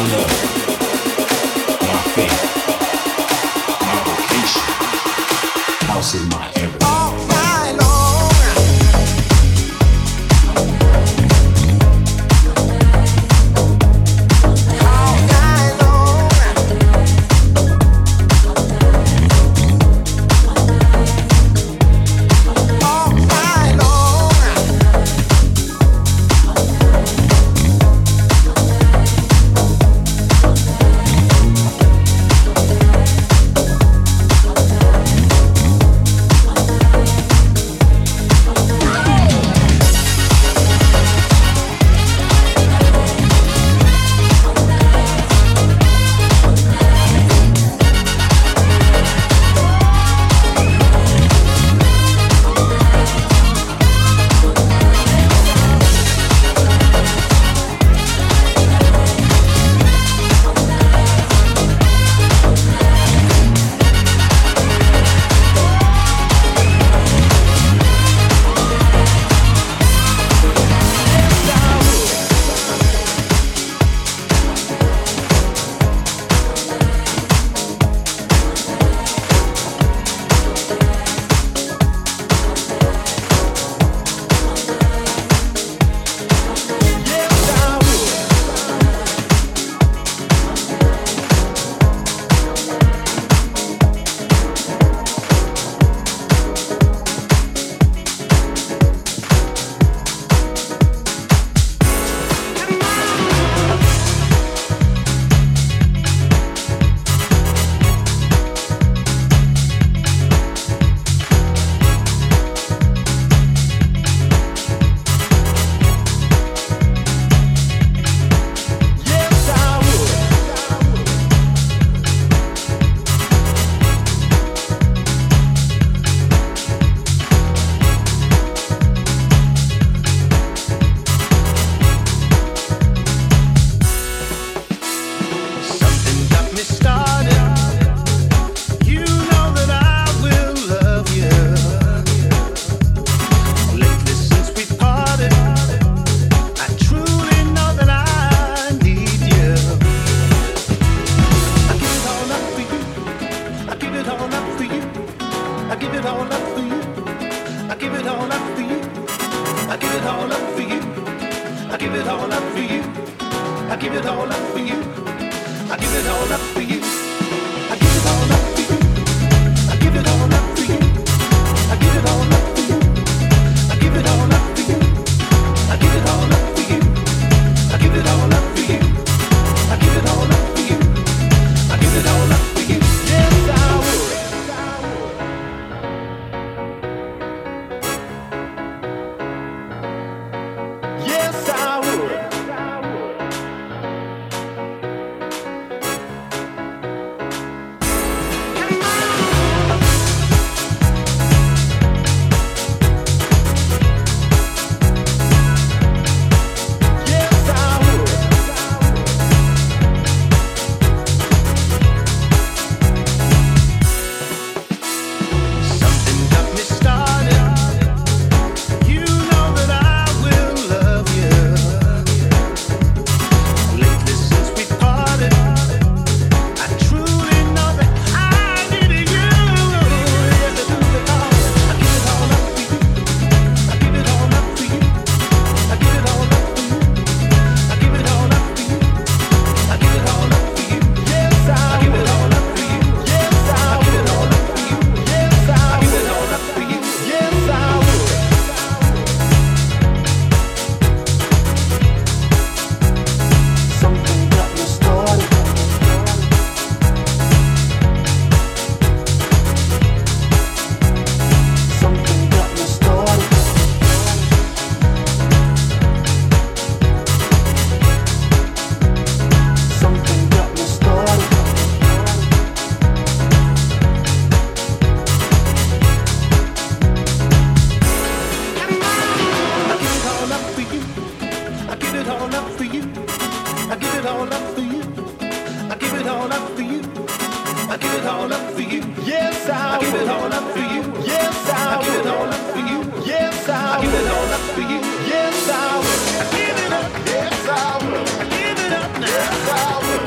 my love, my faith, my vocation. House is my everything. All night long. Yes, I will. I give it up now. Yes, I will.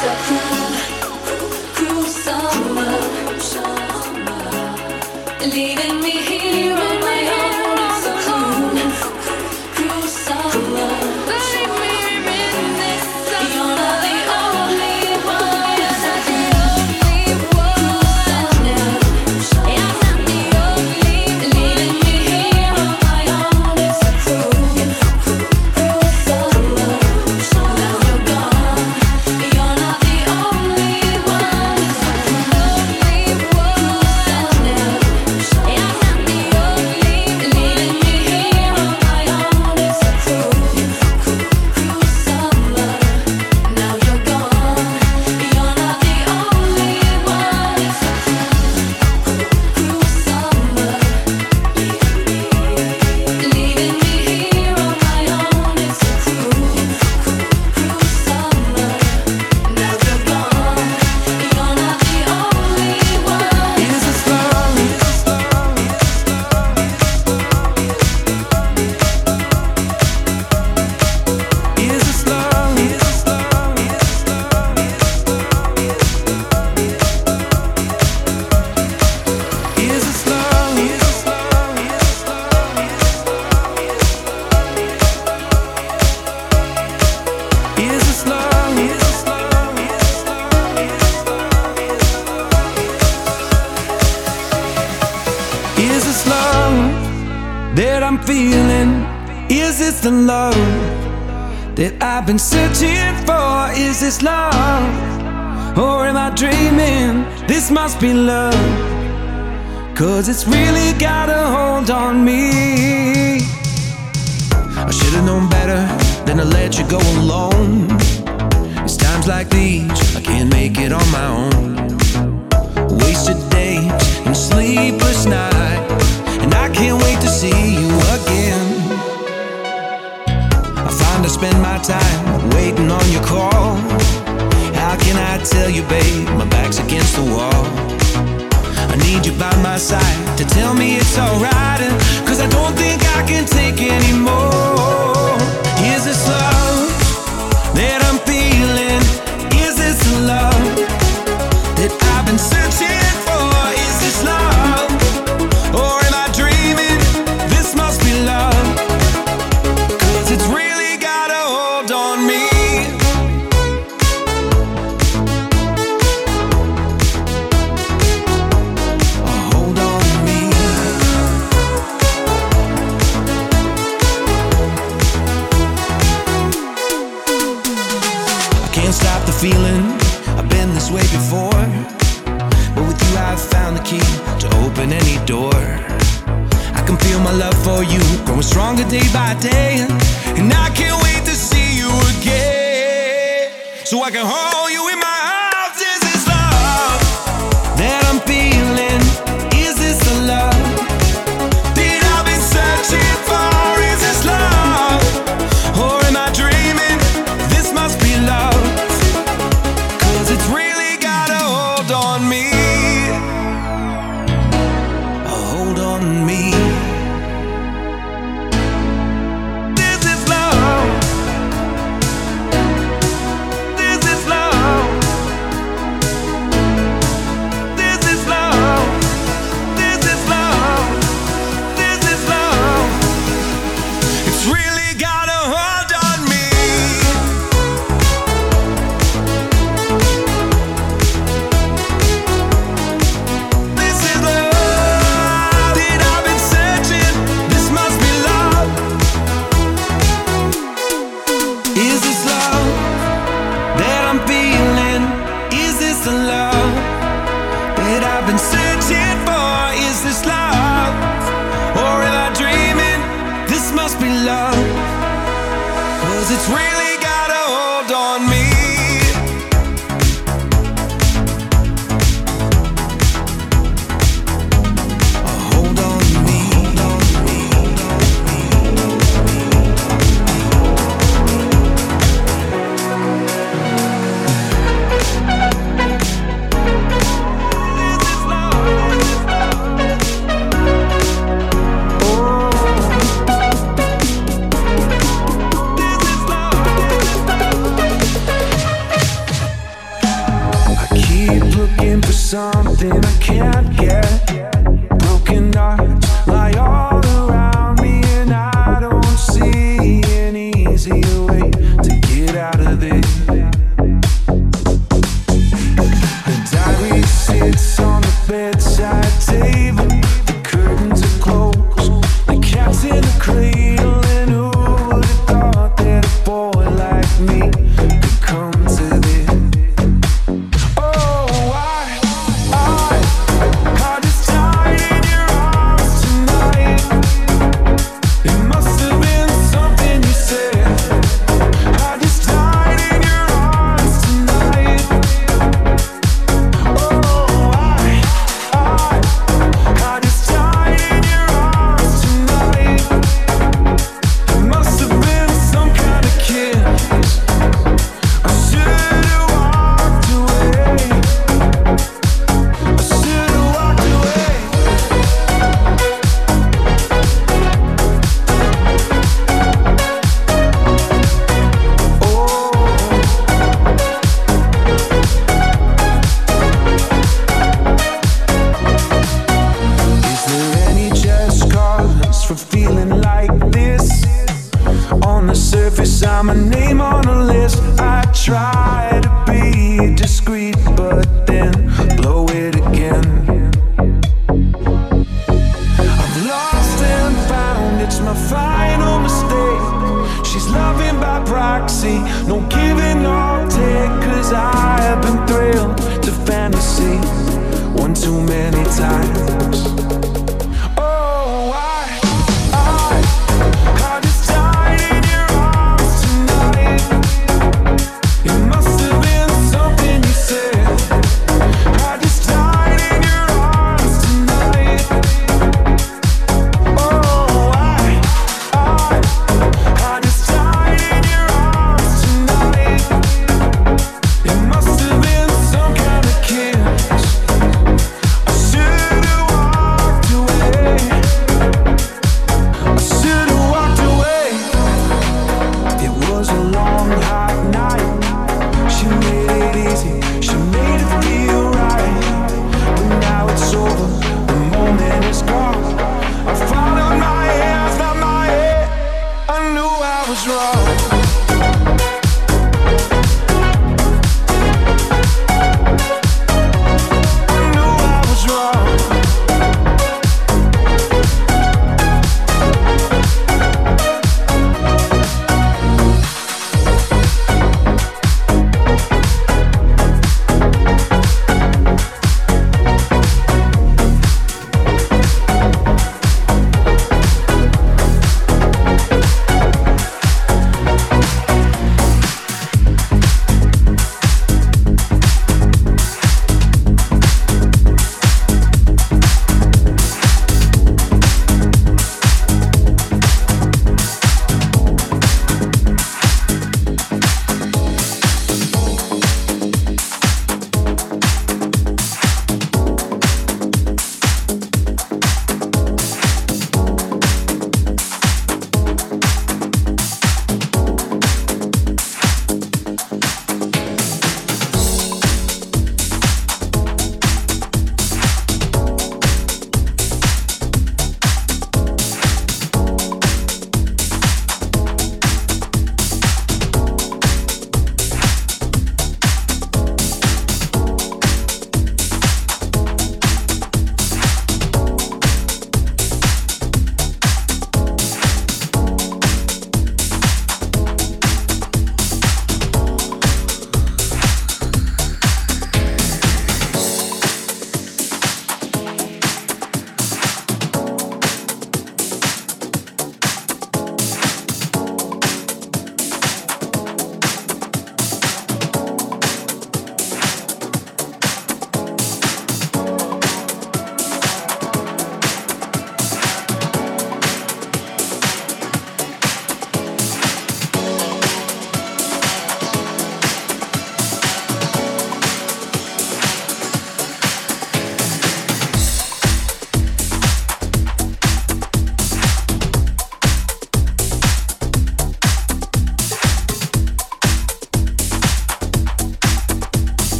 Leaving me here on my own, it's a cruel summer. Believe me, in this summer, you're not the only one. You're not the only one. You're not the only one. Leaving me here on my own, it's a cruel summer. Now you're gone. You're not the only one. You're not the only one. Is this love that I'm feeling? Is this the love that I've been searching for? Is this love? Or am I dreaming? This must be love, 'cause it's really got a hold on me. I should've known better than to let you go alone. It's times like these I can't make it on my own. Wasted days and sleepless nights, and I can't wait to see you again. I find I spend my time waiting on your call. How can I tell you, babe, my back's against the wall? I need you by my side to tell me it's alright, 'cause I don't think I can take anymore. Is this love that I'm feeling? Is this the love that I've been searching for? Is this love? Or am I dreaming? This must be love, 'cause it's really got a hold on me. A hold on me. I can't stop the feeling. I've been this way before, but with you I've found the key to open any door. I can feel my love for you growing stronger day by day, and I can't wait to see you again, so I can hold you in my arms. Is this love that I'm feeling? Is this the love that I've been searching for? Is this love? Or am I dreaming? This must be love, 'cause it's really got a hold on me. A hold on me. This is love. This is love. keep looking for something I can't get. Broken hearts lie all around me, and I don't see an easier way to get out of this. The diary sits on the bedside table. The curtains are closed, the cat's in the cradle, and who would have thought that a boy like me could come to this? Oh, I just died in your arms tonight. It must have been something you said. I just died in your arms tonight. Oh, I just died in your arms tonight. It must have been some kind of kiss. I should have walked away. I should have walked away. Is there any just cause for feeling like this? On the surface, I'm a name on a list. I try to be discreet, but then blow it again. I've lost and found, it's my final mistake. She's loving by proxy, no giving or take. 'Cause I've been thrilled to fantasy one too many times. Oh, I just died in your arms tonight. It must have been something you said. I just died in your arms tonight. Oh, I just died in your arms tonight. It must have been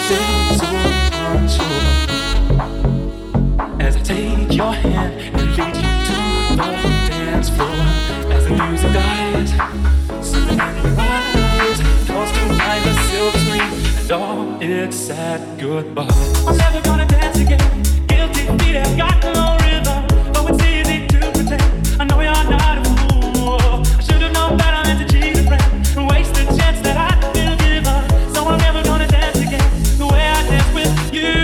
still so unsure. As I take your hand and lead you to the dance floor. As the music dies, something in your eyes calls to mind the silver screen and all its sad goodbyes. I'm never gonna dance again. Guilty feet have got no rhythm. Oh, it's easy to pretend. I know you're not a fool. I should have known better than to cheat a friend and waste the chance that I still give her. So I'm never gonna dance again the way I dance with you.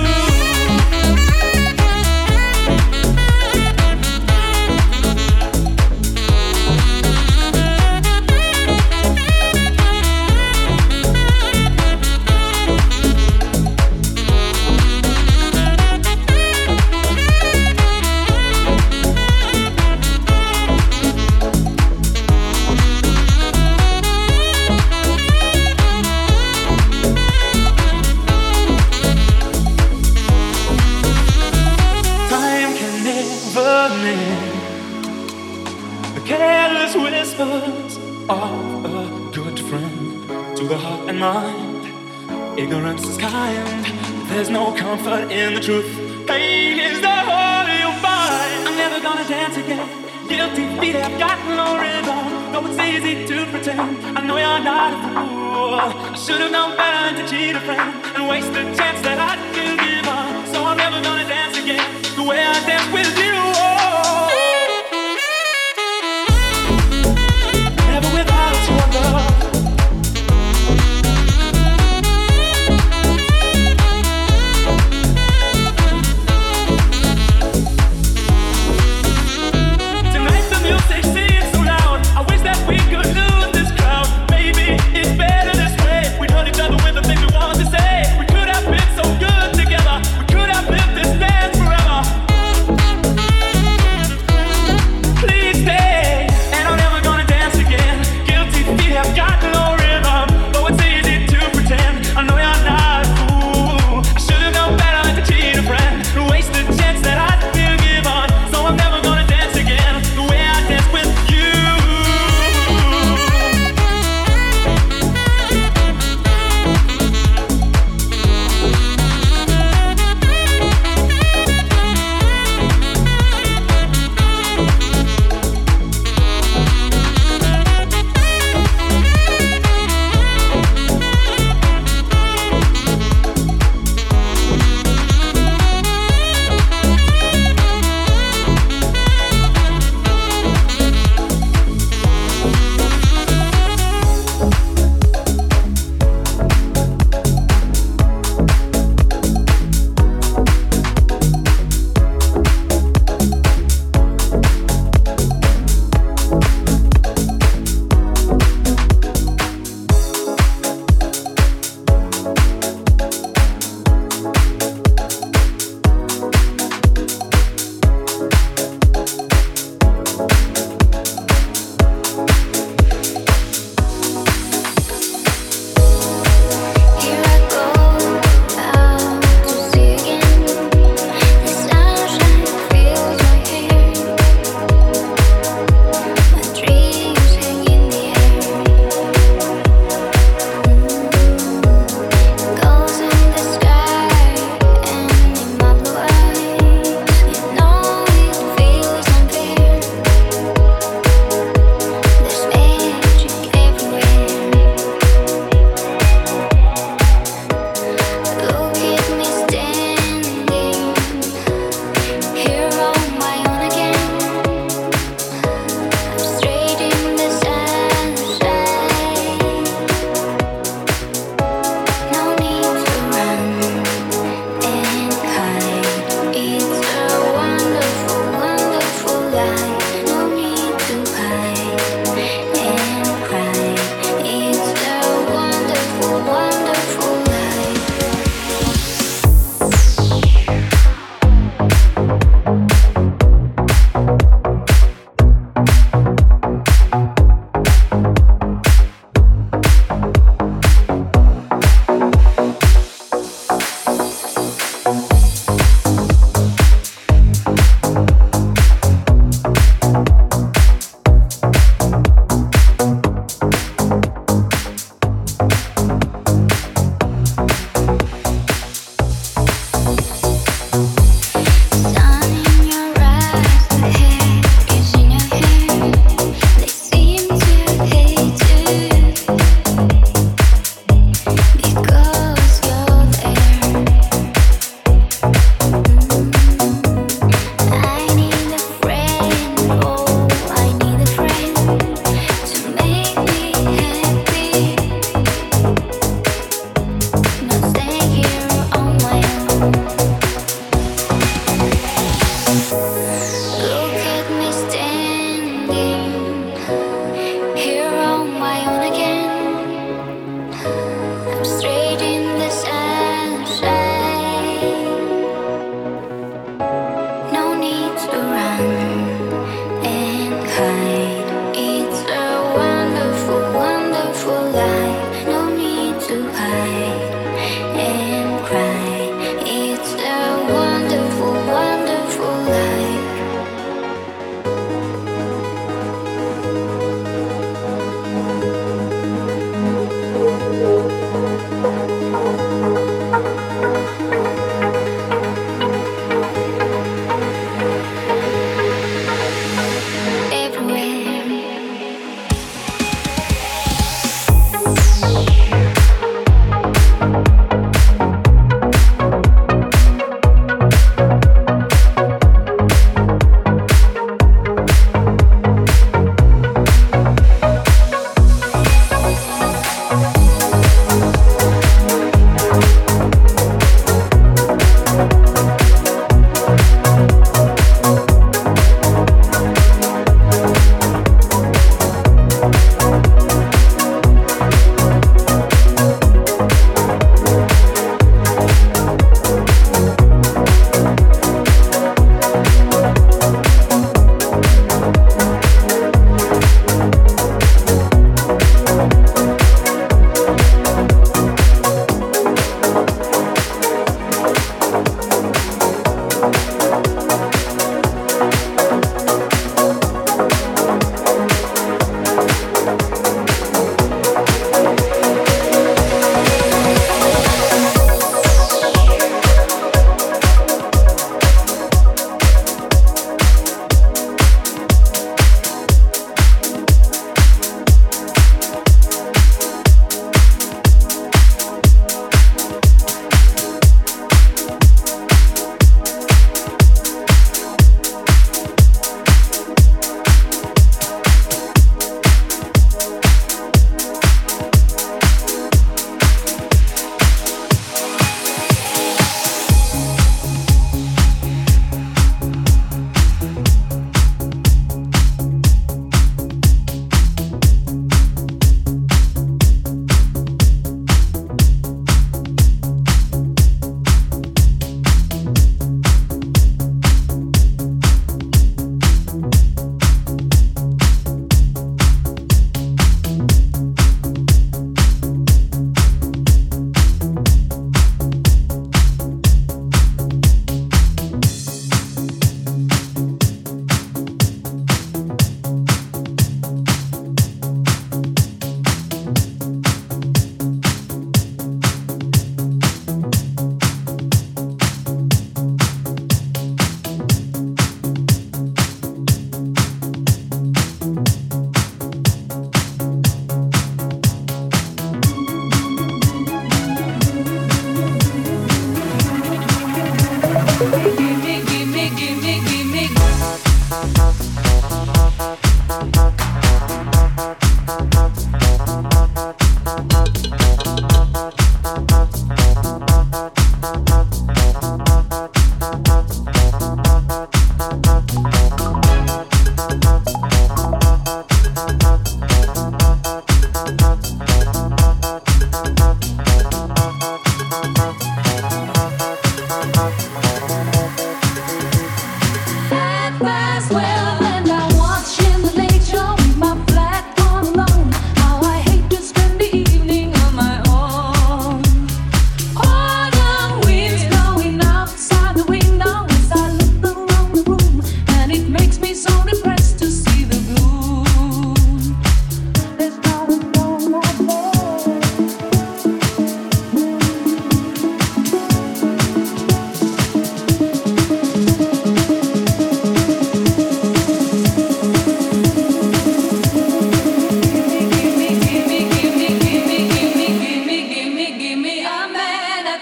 Careless whispers of a good friend to the heart and mind. Ignorance is kind. There's no comfort in the truth. Pain is the whole you'll find. I'm never gonna dance again. Guilty feet have got no rhythm. Though it's easy to pretend. I know you're not a fool. I should have known better than to cheat a friend and waste the chance that I could give her. So I'm never gonna dance again the way I dance with you. Each other with the things we want to say. We could have been so good together.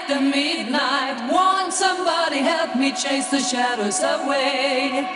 after midnight. Won't somebody help me chase the shadows away?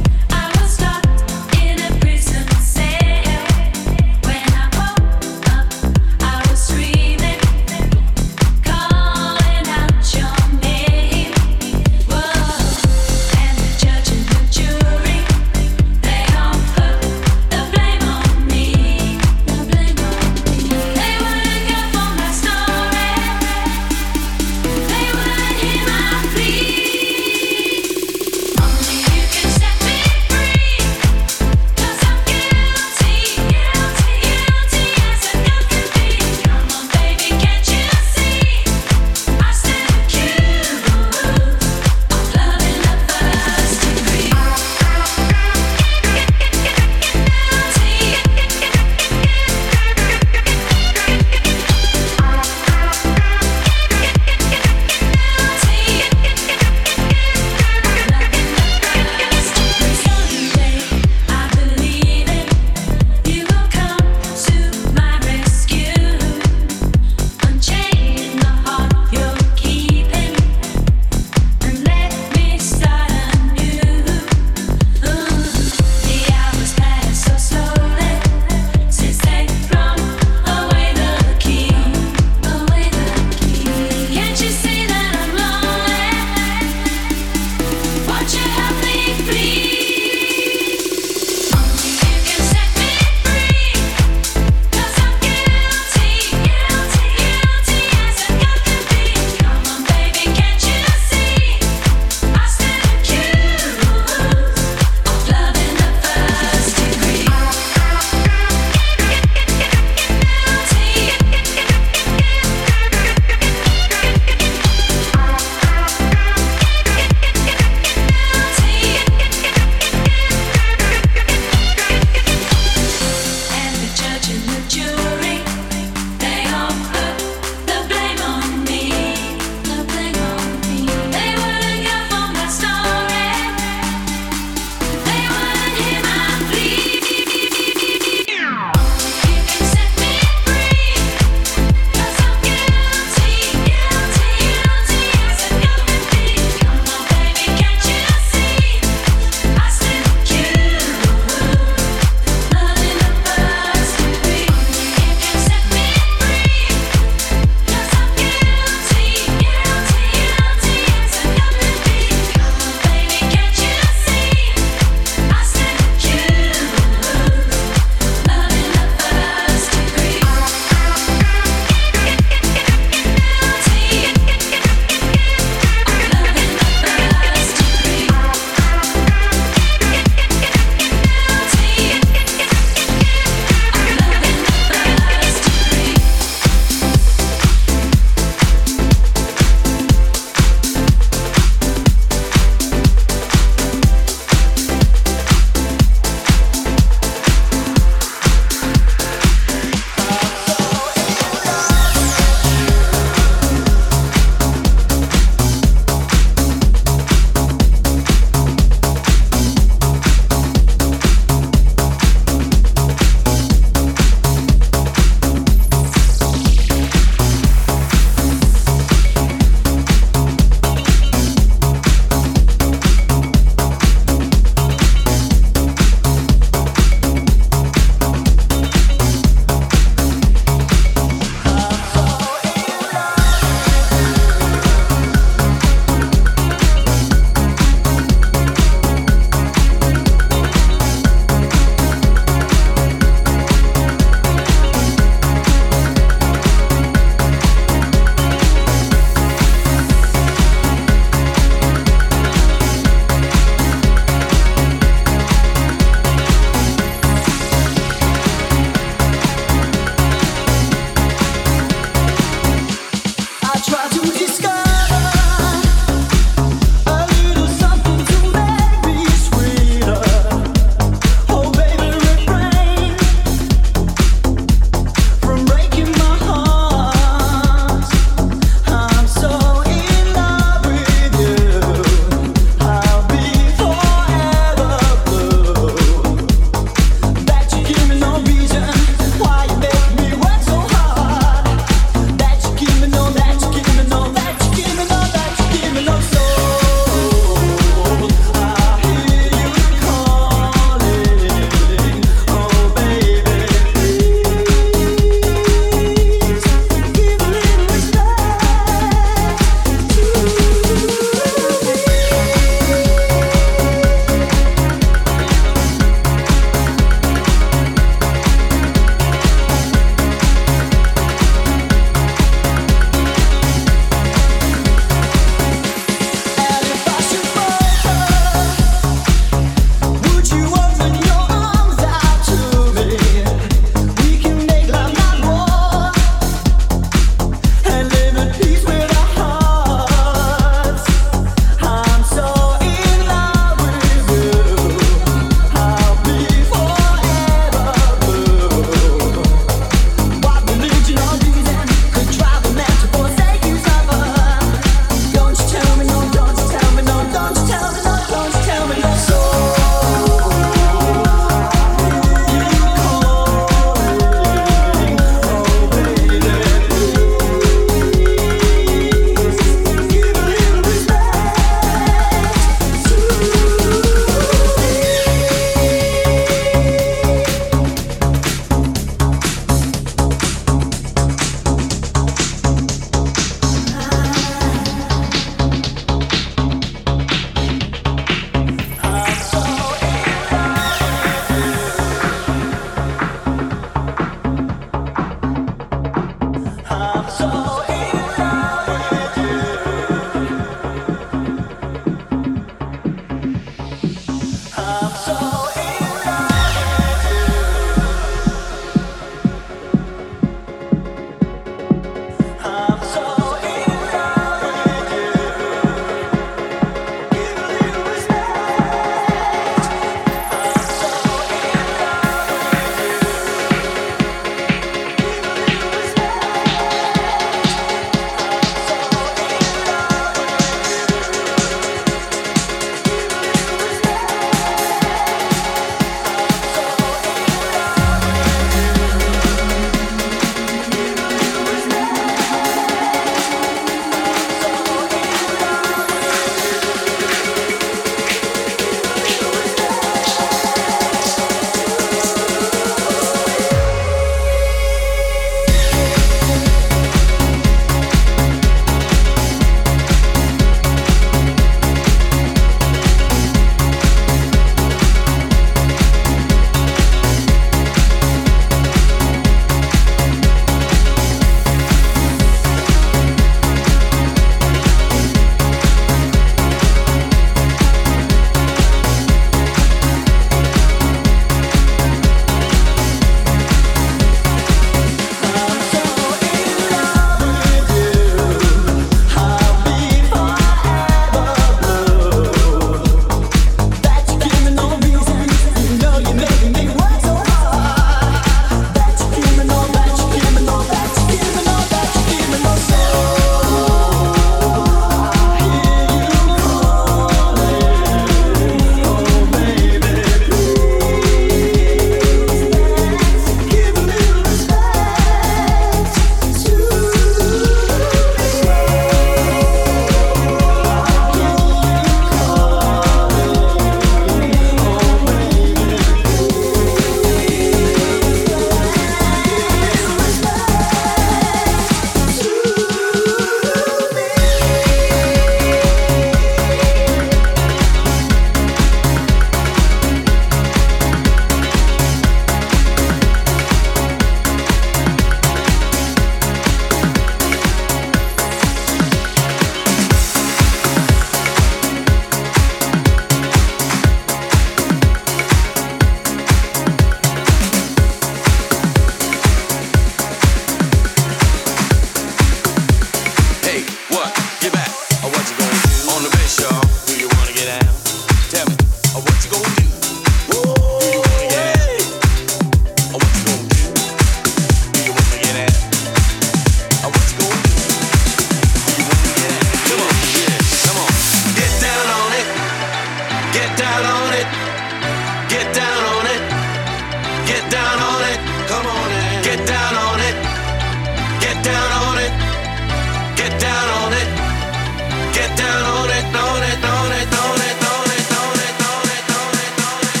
down on it. Come on and get down on it. Get down on it. Get down on it. Get down on it. On it. On it. On it. On it. On it. On it. On it. On it.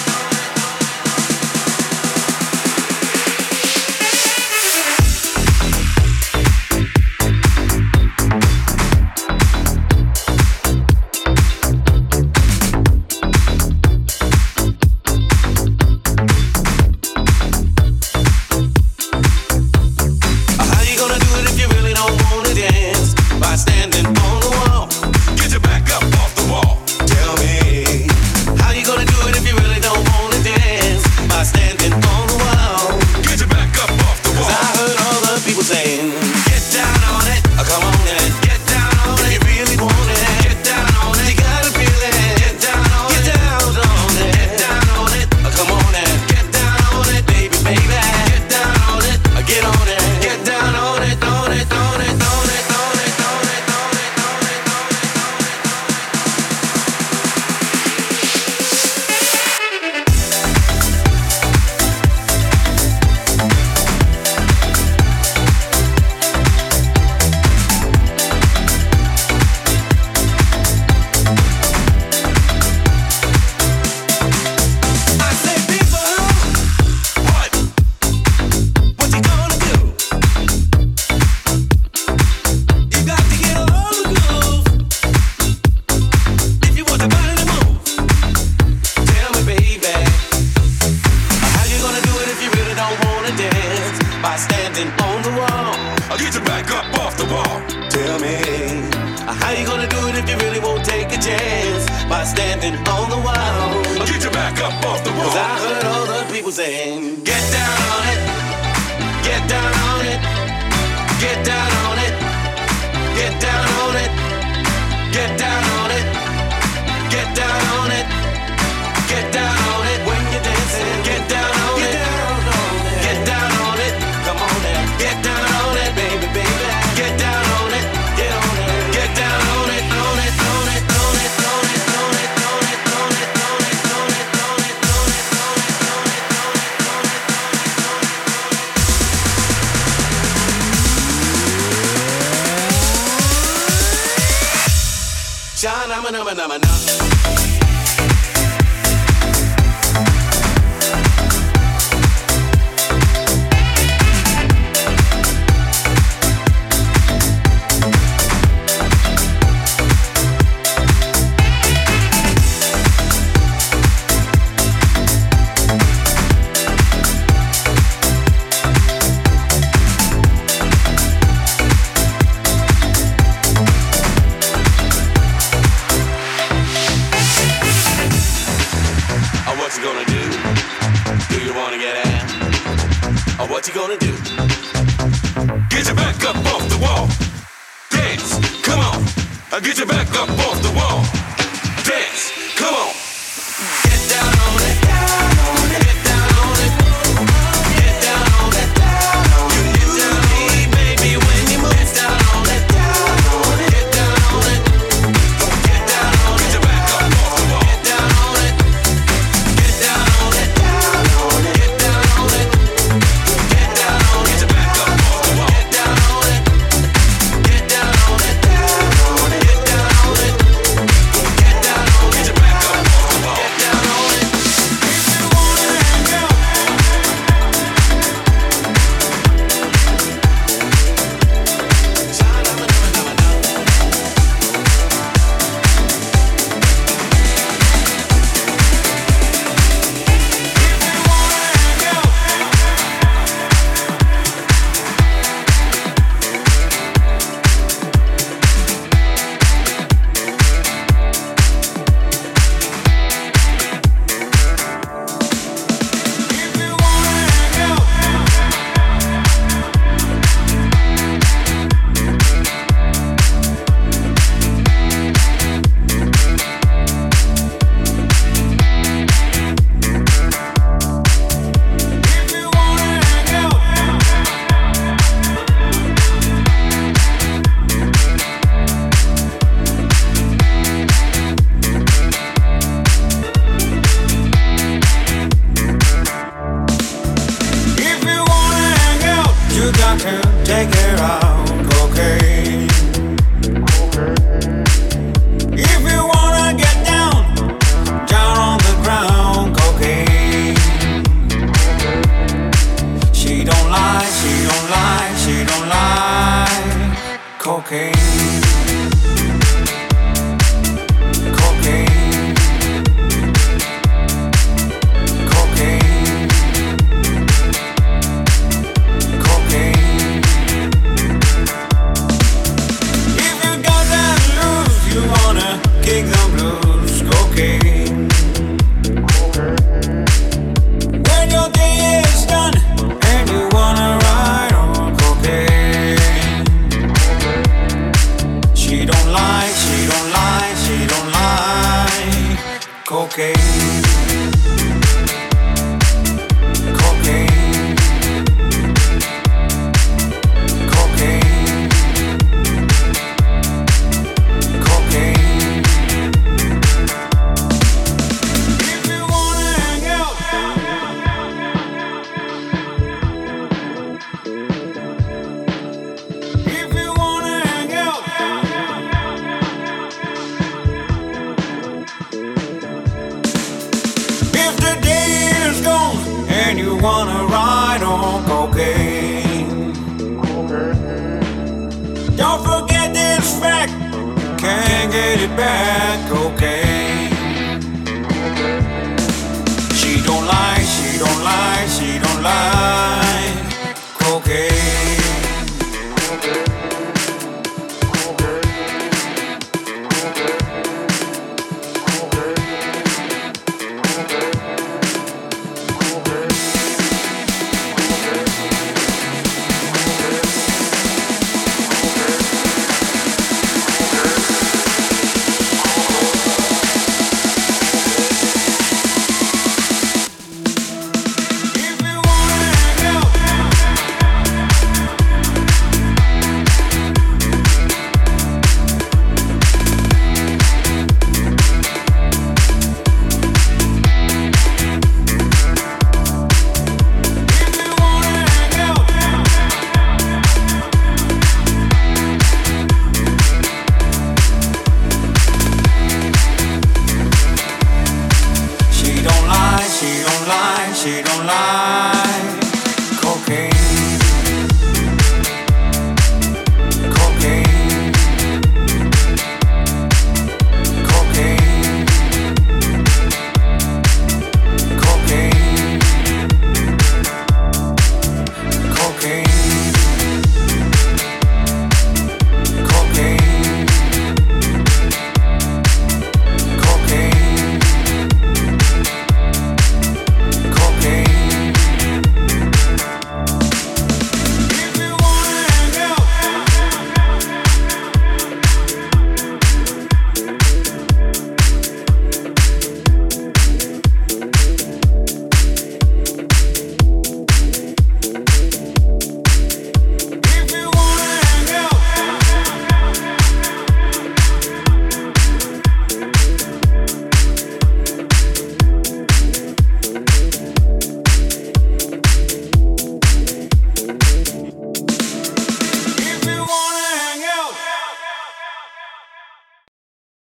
How you gonna do it if you really don't wanna dance? By standing on the wall. Get your back up off the wall. Tell me, how you gonna do it if you really don't wanna dance? By standing on the wall. Get your back up off the wall. 'Cause I heard all the people saying, get down on it. Come on and get down on it. If you really want it, get down on it. You gotta feel it. Get down on it. Get down on it. Get down on it. Come on and get down on it, baby, baby. Get down on it. Get on it. Get down on it. On it. On it. On it. On it. On it. On it. On it. On it. I say, people, what? What you gonna do? You got to get on the groove if you want your body to move. Tell me, baby, how you gonna do it if you really don't wanna dance? By standing on the wall. I'll get your back up off the wall. Tell me, how you gonna do it if you really won't take a chance? By standing on the wall. I'll get your back up off the wall. 'Cause I heard all the people saying, get down on it. Get down on it. Get down on it. Get down on it. Get down on it. Get down on it. Get down on it. When you're dancing, get down on it. Get down on it. Come on and get down on it, baby, baby. Get down on it. Get on it. Get down on it. On it. On it. On it. On it. On it. On it. On it. On it. On it. On it. On it. Sha-na-ma-na-ma-na-ma-na. What you gonna do? Do you wanna get out? Or what you gonna do? Get your back up off the wall. Dance, come on. Get your back up off the wall. Dance, come on. Get down on it. Down on it. Get down on it. Get down on it. Down on it. You do me, baby, when you move. Get down on it. Down on it. Get down on it. Get down on it. Get your back up off the wall. Get down on it. Get down on it. Down on it. Get down on it. Get down on it. Get your back up off the wall. Get down on it. Get down on it. Down on it. Get down on it. Get down on it. Get your back up off the wall. Get down take her out, cocaine. If you wanna get down, down on the ground, cocaine. She don't lie, she don't lie, she don't lie, cocaine. Kick the blues, cocaine. When your day is done and you wanna ride on cocaine. She don't lie, she don't lie, she don't lie, cocaine. And you wanna ride on cocaine. Don't forget this fact, can't get it back, cocaine. She don't lie, she don't lie, she don't lie.